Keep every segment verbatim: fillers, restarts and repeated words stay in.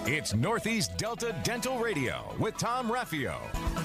It's Northeast Delta Dental Radio with Tom Raffio.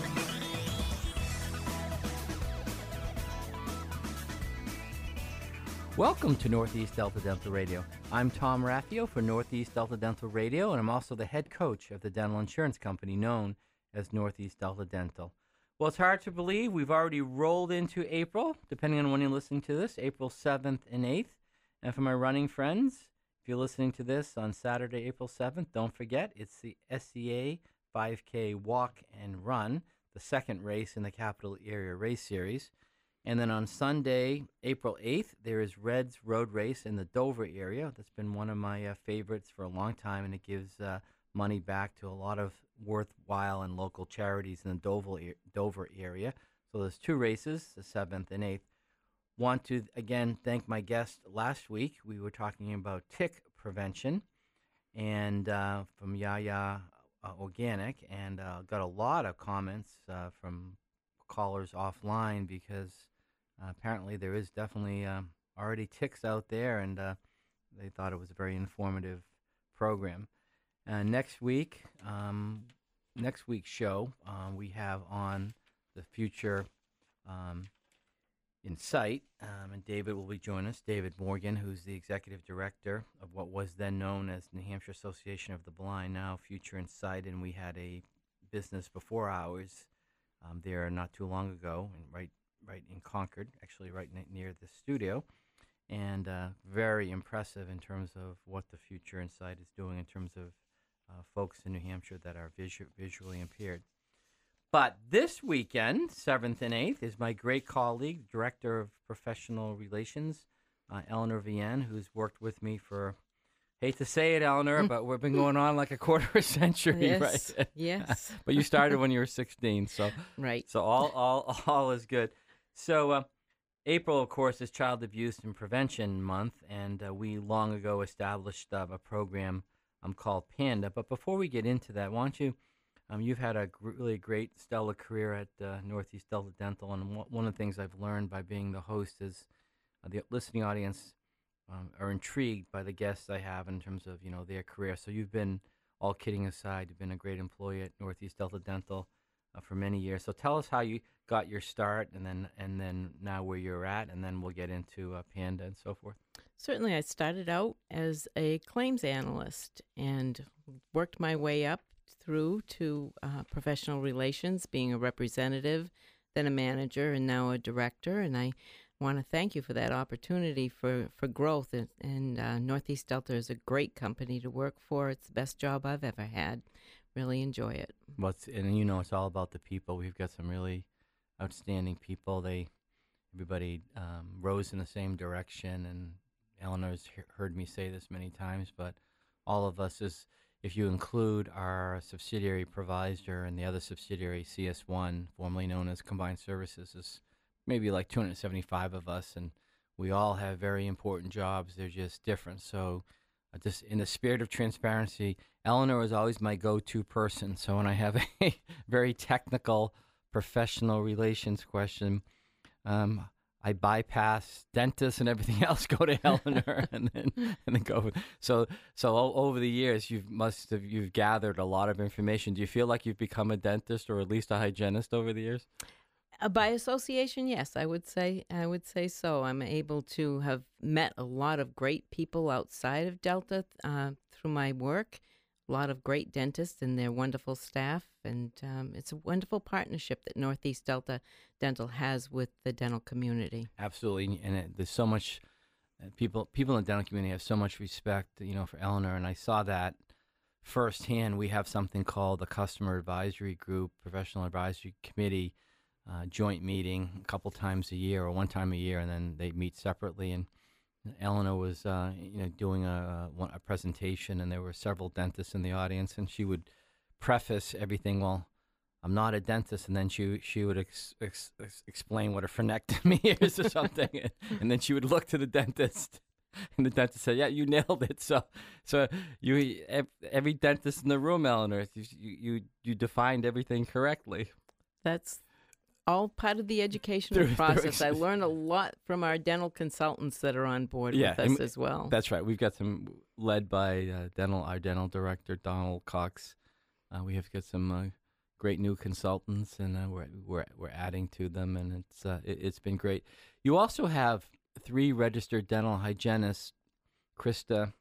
Welcome to Northeast Delta Dental Radio. I'm Tom Raffio for Northeast Delta Dental Radio, and I'm also the head coach of the dental insurance company known as Northeast Delta Dental. Well, it's hard to believe we've already rolled into April, depending on when you're listening to this, April seventh and eighth. And for my running friends, if you're listening to this on Saturday, April seventh, don't forget, it's the S C A five K Walk and Run, the second race in the Capital Area Race Series. And then on Sunday, April eighth, there is Reds Road Race in the Dover area. That's been one of my uh, favorites for a long time, and it gives uh, money back to a lot of worthwhile and local charities in the Dover, Dover area. So there's two races, the seventh and eighth. Want to, again, thank my guest last week. We were talking about tick prevention and uh, from Yaya uh, Organic, and uh, got a lot of comments uh, from callers offline because uh, apparently there is definitely um, already ticks out there, and uh, they thought it was a very informative program. Uh, next week, um, next week's show, uh, we have on the future um, in sight, um, and David will be joining us. David Morgan, who's the executive director of what was then known as New Hampshire Association of the Blind, now Future in Sight, and we had a business before ours um, there not too long ago, and right, right in Concord, actually right ne- near the studio. And uh, very impressive in terms of what the Future in Sight is doing in terms of uh, folks in New Hampshire that are visu- visually impaired. But this weekend, seventh and eighth, is my great colleague, Director of Professional Relations, uh, Eleanor Vienne, who's worked with me for, hate to say it, Eleanor, but we've been going on like a quarter of a century, Yes, right? yes. But you started when you were sixteen, so Right. so all all all is good. So uh, April, of course, is Child Abuse and Prevention Month, and uh, we long ago established uh, a program um, called PANDA. But before we get into that, why don't you, um, you've had a gr- really great, stellar career at uh, Northeast Delta Dental, and w- one of the things I've learned by being the host is uh, the listening audience um, are intrigued by the guests I have in terms of, you know, their career. So you've been, all kidding aside, you've been a great employee at Northeast Delta Dental uh, for many years. So tell us how you got your start, and then and then now where you're at, and then we'll get into uh, PANDA and so forth. Certainly, I started out as a claims analyst and worked my way up through to uh, professional relations, being a representative, then a manager, and now a director. And I want to thank you for that opportunity for, for growth. And, and uh, Northeast Delta is a great company to work for. It's the best job I've ever had. Really enjoy it. Well, it's, and you know, it's all about the people. We've got some really outstanding people. They, everybody um, rose in the same direction, and Eleanor's he- heard me say this many times, but all of us is, if you include our subsidiary Provisor and the other subsidiary C S one, formerly known as Combined Services, is maybe like two hundred seventy-five of us, and we all have very important jobs. They're just different. So uh, just in the spirit of transparency, Eleanor is always my go-to person. So when I have a very technical professional relations question, um, I bypass dentists and everything else, go to Eleanor, and then and then go. So so o- over the years, you must have you've gathered a lot of information. Do you feel like you've become a dentist or at least a hygienist over the years? Uh, by association, yes, I would say I would say so. I'm able to have met a lot of great people outside of Delta uh, through my work. A lot of great dentists and their wonderful staff, and um, it's a wonderful partnership that Northeast Delta Dental has with the dental community. Absolutely, and it, there's so much uh, people people in the dental community have so much respect, you know, for Eleanor, and I saw that firsthand. We have something called the Customer Advisory Group, Professional Advisory Committee, uh, joint meeting a couple times a year or one time a year, and then they meet separately. And Eleanor was, uh, you know, doing a, a a presentation, and there were several dentists in the audience, and she would preface everything, well, I'm not a dentist, and then she she would ex, ex, ex, explain what a frenectomy is or something, and, and then she would look to the dentist, and the dentist said, "Yeah, you nailed it." So, so you every dentist in the room, Eleanor, you you you defined everything correctly. That's all part of the educational Through- process. through I ex- learn a lot from our dental consultants that are on board Yeah, with us and as well. That's right. We've got some led by uh, dental our dental director Donald Cox. Uh, we have got some uh, great new consultants, and uh, we're we're we're adding to them, and it's uh, it, it's been great. You also have three registered dental hygienists, Krista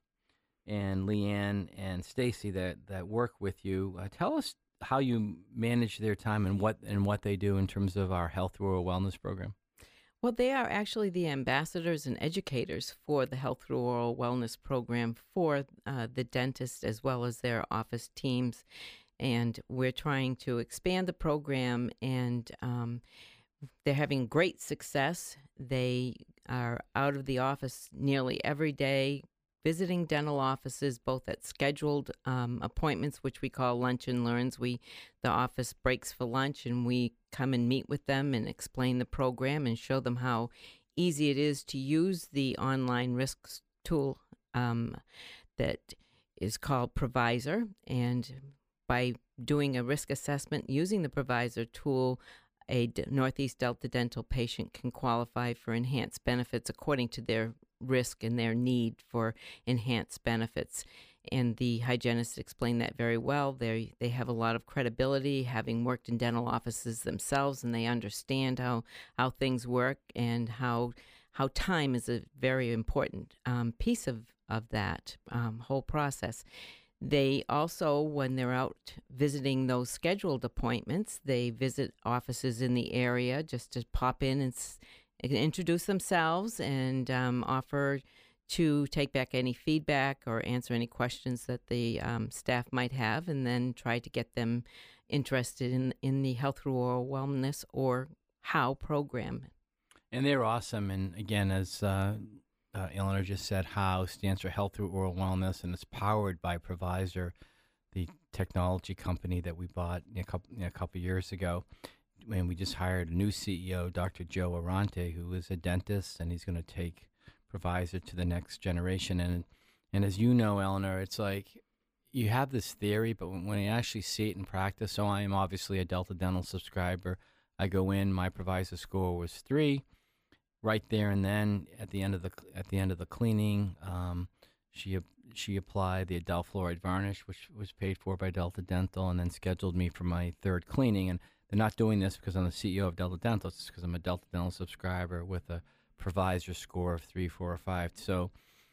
and Leanne and Stacy, that that work with you. Uh, tell us how you manage their time and what and what they do in terms of our Health Rural Wellness program. Well, they are actually the ambassadors and educators for the Health Through Oral Wellness program for uh, the dentist as well as their office teams. And we're trying to expand the program, and um, they're having great success. They are out of the office nearly every day, visiting dental offices, both at scheduled um, appointments, which we call lunch and learns. We, the office breaks for lunch, and we come and meet with them and explain the program and show them how easy it is to use the online risks tool um, that is called Provisor. And by doing a risk assessment using the Provisor tool, a D- Northeast Delta Dental patient can qualify for enhanced benefits according to their risk and their need for enhanced benefits. And the hygienists explain that very well. They they have a lot of credibility, having worked in dental offices themselves, and they understand how, how things work and how how time is a very important um, piece of, of that um, whole process. They also, when they're out visiting those scheduled appointments, they visit offices in the area just to pop in and s- introduce themselves and um, offer to take back any feedback or answer any questions that the um, staff might have, and then try to get them interested in, in the Health Through Oral Wellness or HOW program. And they're awesome. And again, as uh, uh, Eleanor just said, HOW stands for Health Through Oral Wellness, and it's powered by Provisor, the technology company that we bought a couple, a couple years ago. And we just hired a new C E O, Doctor Joe Arante, who is a dentist, and he's going to take Provisor to the next generation. And and as you know, Eleanor, it's like you have this theory, but when, when you actually see it in practice, so I am obviously a Delta Dental subscriber. I go in, my Provisor score was three. Right there and then, at the end of the at the end of the cleaning, um, she she applied the Adel Fluoride Varnish, which was paid for by Delta Dental, and then scheduled me for my third cleaning. And they're not doing this because I'm the C E O of Delta Dental. It's because I'm a Delta Dental subscriber with a Provisor score of three, four, or five. So,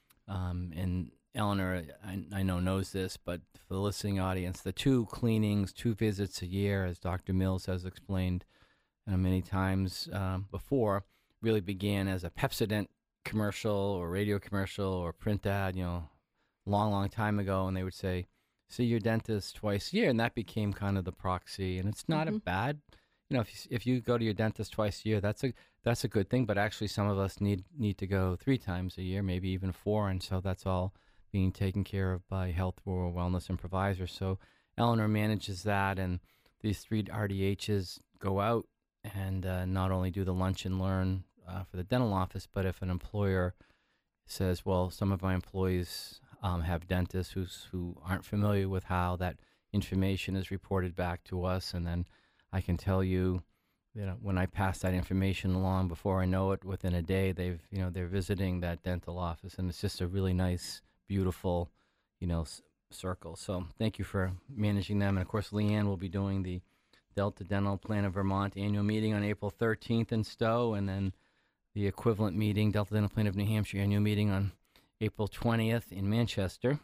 um, and Eleanor, I, I know knows this, but for the listening audience, the two cleanings, two visits a year, as Doctor Mills has explained uh, many times um, before, really began as a Pepsodent commercial or radio commercial or print ad, you know, long, long time ago. And they would say, see your dentist twice a year. And that became kind of the proxy. And it's not Mhm. a bad, you know, if you, if you go to your dentist twice a year, that's a, that's a good thing. But actually some of us need, need to go three times a year, maybe even four. And so that's all being taken care of by Health, Rural Wellness, and Provisor. So Eleanor manages that. And these three R D Hs go out and uh, not only do the lunch and learn uh, for the dental office, but if an employer says, well, some of my employees um, have dentists who's, who aren't familiar with how that information is reported back to us, and then I can tell you, you know, when I pass that information along, before I know it, within a day, they've, you know, they're visiting that dental office, and it's just a really nice, beautiful, you know, s- circle. So thank you for managing them. And of course, Leanne will be doing the Delta Dental Plan of Vermont annual meeting on April thirteenth in Stowe, and then the equivalent meeting, Delta Dental Plan of New Hampshire annual meeting on April twentieth in Manchester.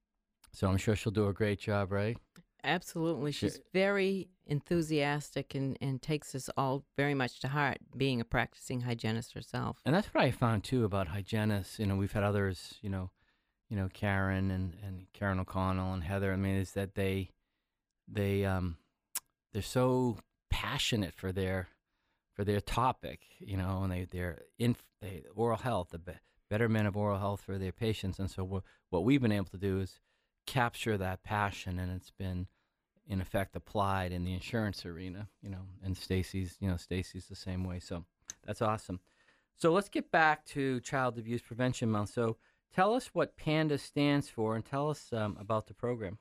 So I'm sure she'll do a great job, right? Absolutely. She- She's very enthusiastic and, and takes us all very much to heart, being a practicing hygienist herself. And that's what I found too about hygienists. You know, we've had others, you know, you know, Karen and, and Karen O'Connell and Heather. I mean, is that they, they, um, they're so passionate for their, for their topic, you know, and they, they're in they, oral health, the be- betterment of oral health for their patients. And so what, what we've been able to do is capture that passion, and it's been, in effect, applied in the insurance arena, you know, and Stacy's, you know, Stacy's the same way. So that's awesome. So let's get back to Child Abuse Prevention Month. So tell us what PANDA stands for, and tell us um, about the program.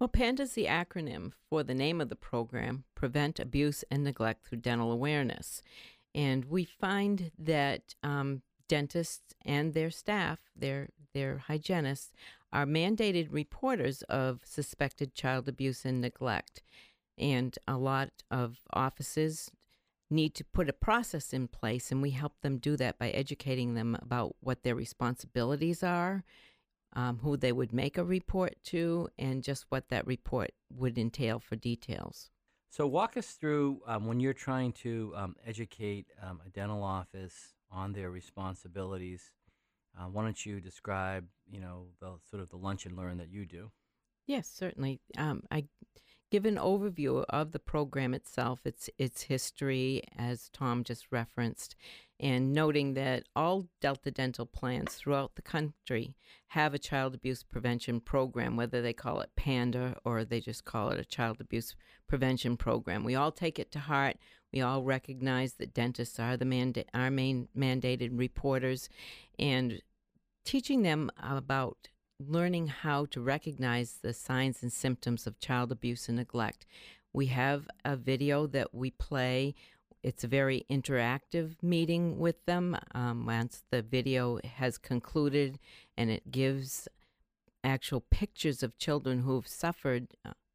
Well, PANDA is the acronym for the name of the program, Prevent Abuse and Neglect Through Dental Awareness. And we find that um, dentists and their staff, their, their hygienists, are mandated reporters of suspected child abuse and neglect. And a lot of offices need to put a process in place, and we help them do that by educating them about what their responsibilities are, um, who they would make a report to, and just what that report would entail for details. So walk us through um, when you're trying to um, educate um, a dental office on their responsibilities. Uh, why don't you describe, you know, the sort of the lunch and learn that you do? Yes, certainly. Um, I give an overview of the program itself, its its history, as Tom just referenced, and noting that all Delta Dental plans throughout the country have a child abuse prevention program, whether they call it PANDA or they just call it a child abuse prevention program. We all take it to heart. We all recognize that dentists are the manda- our main mandated reporters, and teaching them about learning how to recognize the signs and symptoms of child abuse and neglect. We have a video that we play. It's a very interactive meeting with them. Um, once the video has concluded and it gives actual pictures of children who've suffered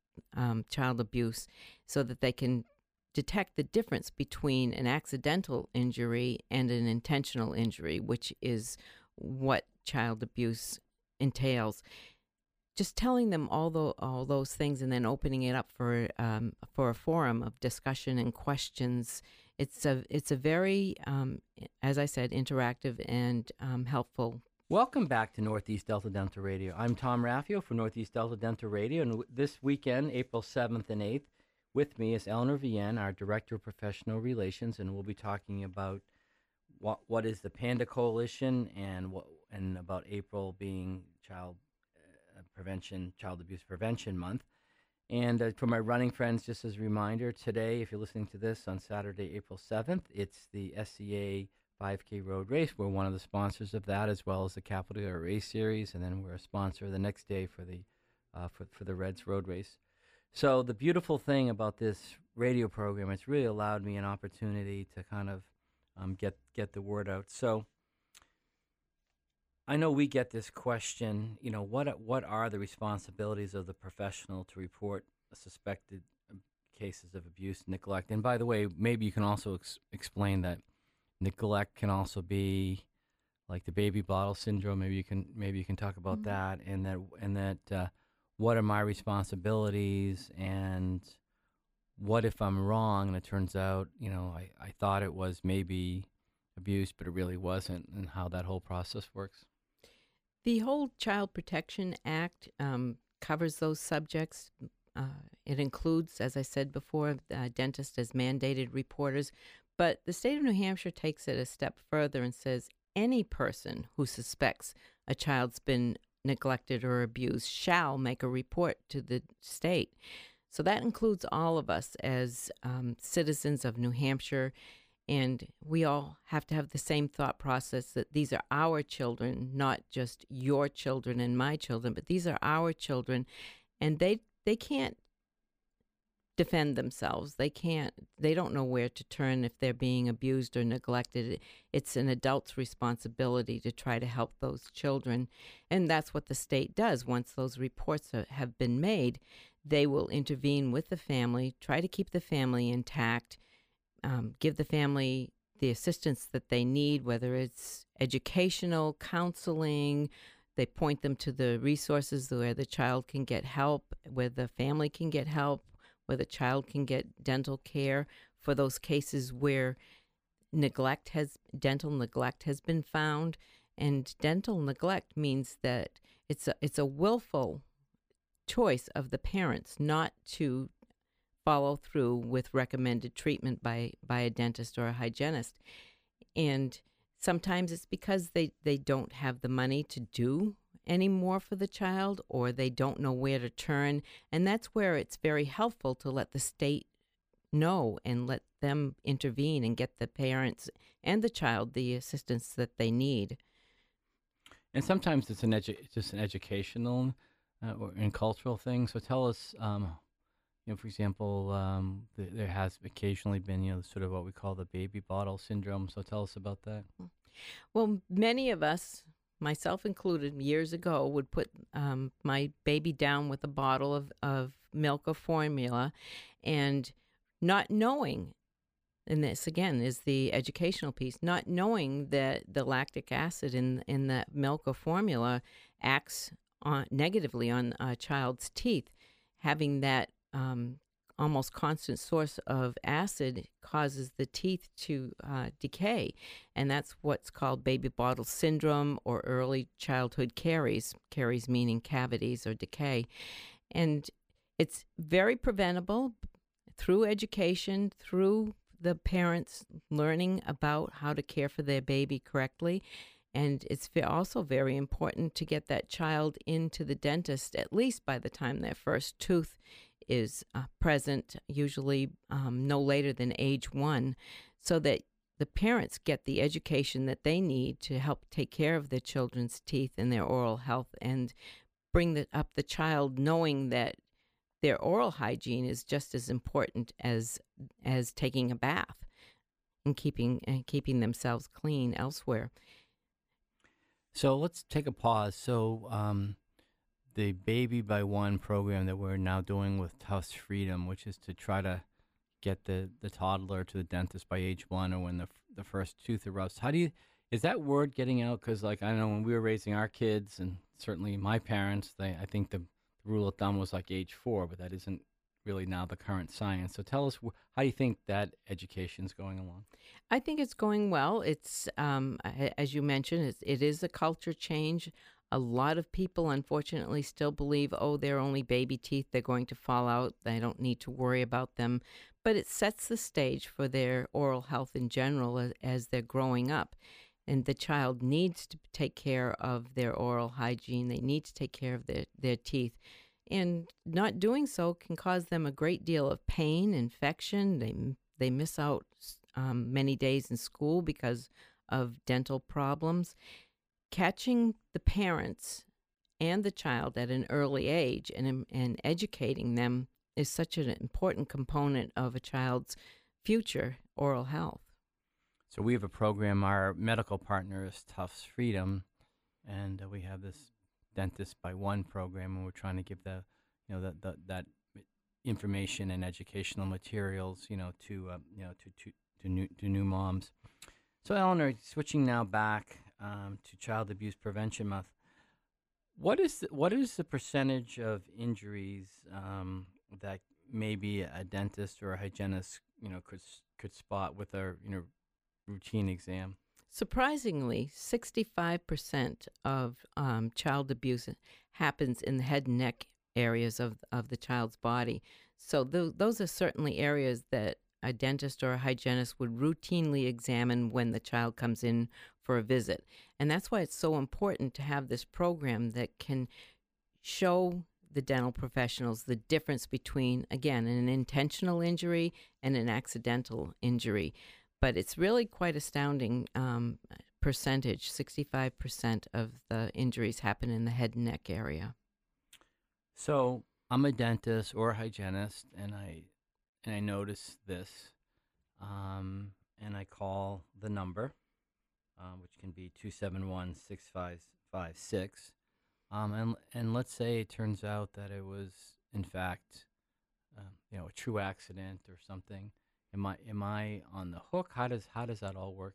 um, child abuse so that they can detect the difference between an accidental injury and an intentional injury, which is what child abuse entails. Just telling them all the, all those things and then opening it up for um, for a forum of discussion and questions. It's a it's a very, um, as I said, interactive and um, helpful. Welcome back to Northeast Delta Dental Radio. I'm Tom Raffio for Northeast Delta Dental Radio, and w- this weekend, April seventh and eighth, with me is Eleanor Vienne, our Director of Professional Relations, and we'll be talking about what what is the PANDA Coalition and what and about April being Child uh, Prevention, Child Abuse Prevention Month. And uh, for my running friends, just as a reminder, today, if you're listening to this on Saturday, April seventh, it's the S C A five K Road Race. We're one of the sponsors of that, as well as the Capital Air Race Series, and then we're a sponsor the next day for the uh, for for the Reds Road Race. So the beautiful thing about this radio program, it's really allowed me an opportunity to kind of um, get get the word out. So I know we get this question, you know, what what are the responsibilities of the professional to report suspected um, cases of abuse, neglect? And by the way, maybe you can also ex- explain that neglect can also be like the baby bottle syndrome. Maybe you can maybe you can talk about Mm-hmm. that, and that and that uh, what are my responsibilities, and what if I'm wrong and it turns out, you know, I, I thought it was maybe abuse, but it really wasn't, and how that whole process works. The whole Child Protection Act um, covers those subjects. Uh, it includes, as I said before, uh, dentists as mandated reporters. But the state of New Hampshire takes it a step further and says any person who suspects a child's been neglected or abused shall make a report to the state. So that includes all of us as um, citizens of New Hampshire. And we all have to have the same thought process that these are our children, not just your children and my children, but these are our children. And they they can't defend themselves. They can't, they don't know where to turn if they're being abused or neglected. It's an adult's responsibility to try to help those children. And that's what the state does. Once those reports are, have been made, they will intervene with the family, try to keep the family intact, um, give the family the assistance that they need, whether it's educational, counseling. They point them to the resources where the child can get help, where the family can get help, where the child can get dental care for those cases where neglect has, dental neglect has been found. And dental neglect means that it's a, it's a willful choice of the parents not to follow through with recommended treatment by, by a dentist or a hygienist. And sometimes it's because they, they don't have the money to do any more for the child, or they don't know where to turn. And that's where it's very helpful to let the state know and let them intervene and get the parents and the child the assistance that they need. And sometimes it's an edu- it's just an educational uh, or in cultural things. So tell us, um, you know, for example, um, th- there has occasionally been, you know, sort of what we call the baby bottle syndrome. So tell us about that. Well, many of us, myself included, years ago, would put um, my baby down with a bottle of, of milk or formula, and not knowing, and this again is the educational piece, not knowing that the lactic acid in in that milk or formula acts on, negatively on a child's teeth. Having that um, almost constant source of acid causes the teeth to uh, decay, and that's what's called baby bottle syndrome or early childhood caries. Caries meaning cavities or decay, and it's very preventable through education, through the parents learning about how to care for their baby correctly. And it's ve- also very important to get that child into the dentist at least by the time their first tooth is uh, present, usually um, no later than age one, so that the parents get the education that they need to help take care of their children's teeth and their oral health, and bring the, up the child knowing that their oral hygiene is just as important as as taking a bath and keeping and keeping themselves clean elsewhere. So let's take a pause. So um, the Baby by One program that we're now doing with Tufts Freedom, which is to try to get the, the toddler to the dentist by age one or when the f- the first tooth erupts. How do you, is that word getting out? Because like I know when we were raising our kids, and certainly my parents, they I think the rule of thumb was like age four, but that isn't really now the current science. So tell us, wh- how do you think that education's going along? I think it's going well. It's um, a- as you mentioned, it's, it is a culture change. A lot of people, unfortunately, still believe, oh, they're only baby teeth. They're going to fall out. They don't need to worry about them. But it sets the stage for their oral health in general as, as they're growing up. And the child needs to take care of their oral hygiene. They need to take care of their, their teeth. And not doing so can cause them a great deal of pain, infection. They, they miss out um, many days in school because of dental problems. Catching the parents and the child at an early age and, and educating them is such an important component of a child's future oral health. So we have a program, our medical partner is Tufts Freedom, and uh, we have this Dentist by One program, and we're trying to give the, you know, the, the, that information and educational materials, you know, to, uh, you know, to, to, to new, to new moms. So Eleanor, switching now back um, to Child Abuse Prevention Month, what is the, what is the percentage of injuries um, that maybe a dentist or a hygienist, you know, could could spot with a, you know, routine exam? Surprisingly, sixty-five percent of um, child abuse happens in the head and neck areas of, of the child's body. So th- those are certainly areas that a dentist or a hygienist would routinely examine when the child comes in for a visit. And that's why it's so important to have this program that can show the dental professionals the difference between, again, an intentional injury and an accidental injury. But it's really quite astounding um, percentage. sixty-five percent of the injuries happen in the head and neck area. So I'm a dentist or a hygienist, and I and I notice this, um, and I call the number, uh, which can be two seven one, six five five six, um, and and let's say it turns out that it was in fact, uh, you know, a true accident or something. Am I am I on the hook? How does how does that all work?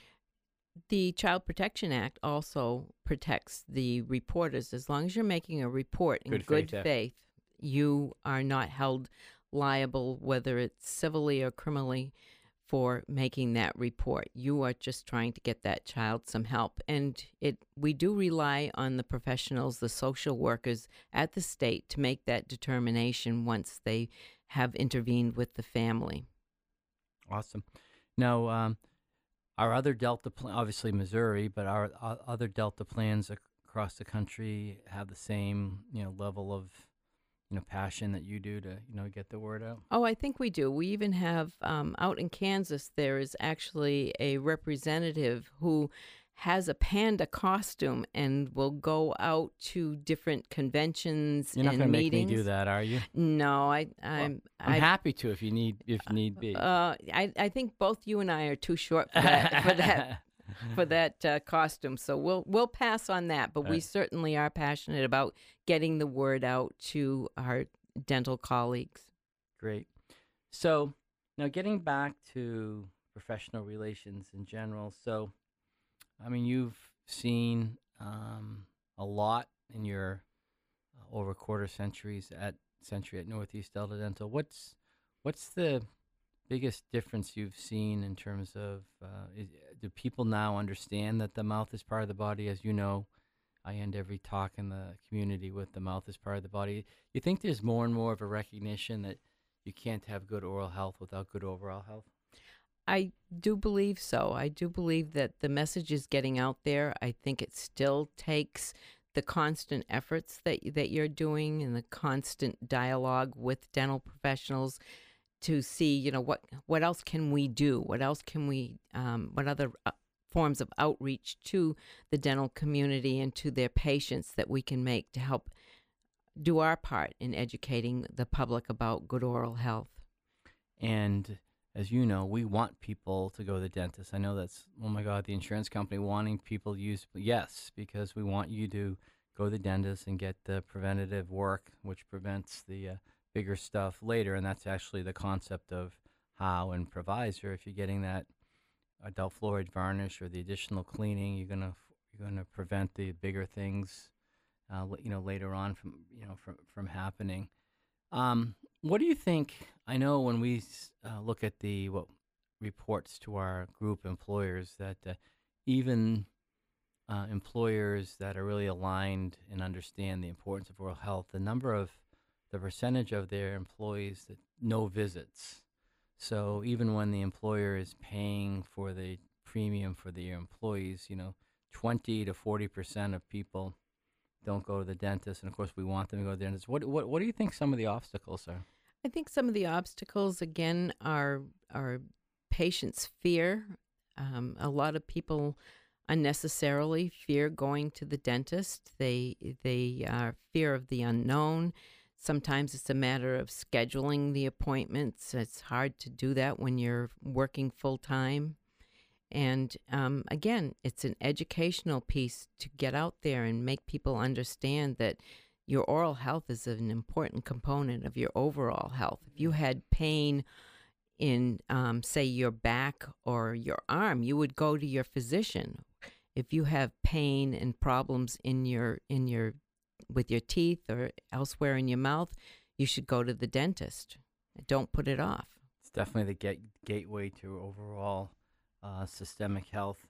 The Child Protection Act also protects the reporters. As long as you're making a report in Good good, faith, yeah. faith, you are not held liable, whether it's civilly or criminally, for making that report. You are just trying to get that child some help. And it we do rely on the professionals, the social workers at the state, to make that determination once they have intervened with the family. Awesome. Now, um, our other Delta, pl- obviously Missouri, but our uh, other Delta plans ac- across the country have the same, you know, level of, you know, passion that you do to, you know, get the word out. Oh, I think we do. We even have um, out in Kansas, there is actually a representative who has a panda costume and will go out to different conventions You're not and going to make meetings. me do that, are you? No, I, Well, I'm. I'm I, happy to if you need if need be. Uh, I, I think both you and I are too short for that for that for that uh, costume. So we'll we'll pass on that. But we Right. certainly are passionate about getting the word out to our dental colleagues. Great. So now getting back to professional relations in general. So, I mean, you've seen um, a lot in your uh, over quarter centuries at century at Northeast Delta Dental. What's what's the biggest difference you've seen in terms of uh, is, do people now understand that the mouth is part of the body? As you know, I end every talk in the community with the mouth is part of the body. You think there's more and more of a recognition that you can't have good oral health without good overall health? I do believe so. I do believe that the message is getting out there. I think it still takes the constant efforts that that you're doing and the constant dialogue with dental professionals to see, you know, what what else can we do? What else can we? Um, what other uh, forms of outreach to the dental community and to their patients that we can make to help do our part in educating the public about good oral health. And as you know, we want people to go to the dentist. I know that's, oh my God, the insurance company wanting people to use, yes, because we want you to go to the dentist and get the preventative work, which prevents the uh, bigger stuff later. And that's actually the concept of how in Provisor, if you're getting that adult fluoride varnish or the additional cleaning, you're gonna you're gonna prevent the bigger things, uh, you know, later on from you know from from happening. Um, what do you think? I know when we uh, look at the what reports to our group employers that uh, even uh, employers that are really aligned and understand the importance of oral health, the number of the percentage of their employees that no visits. So even when the employer is paying for the premium for the employees, you know, twenty to forty percent of people don't go to the dentist, and of course we want them to go to the dentist. What what what do you think some of the obstacles are? I think some of the obstacles again are are patients' fear. Um, a lot of people unnecessarily fear going to the dentist. They they are fear of the unknown. Sometimes it's a matter of scheduling the appointments. It's hard to do that when you're working full time. And um, again, it's an educational piece to get out there and make people understand that your oral health is an important component of your overall health. If you had pain in, um, say, your back or your arm, you would go to your physician. If you have pain and problems in your in your with your teeth or elsewhere in your mouth, you should go to the dentist. Don't put it off. It's definitely the get, gateway to overall uh, systemic health.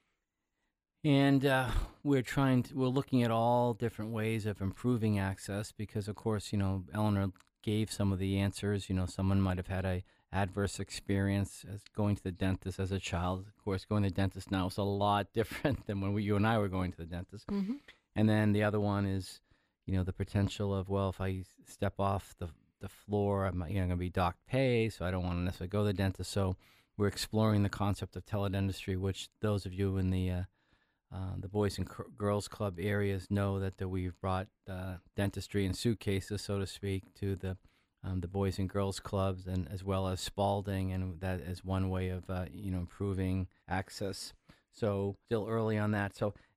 And uh, we're trying to, we're looking at all different ways of improving access because, of course, you know, Eleanor gave some of the answers. You know, someone might have had a adverse experience as going to the dentist as a child. Of course, going to the dentist now is a lot different than when we, you and I were going to the dentist. Mm-hmm. And then the other one is, you know, the potential of, well, if I step off the the floor, I'm you know, going to be docked pay, so I don't want to necessarily go to the dentist. So we're exploring the concept of teledentistry, which those of you in the uh, uh, the Boys and C- Girls Club areas know that, that we've brought uh, dentistry in suitcases, so to speak, to the um, the Boys and Girls Clubs, and as well as Spalding, and that is one way of uh, you know improving access. So still early on that. So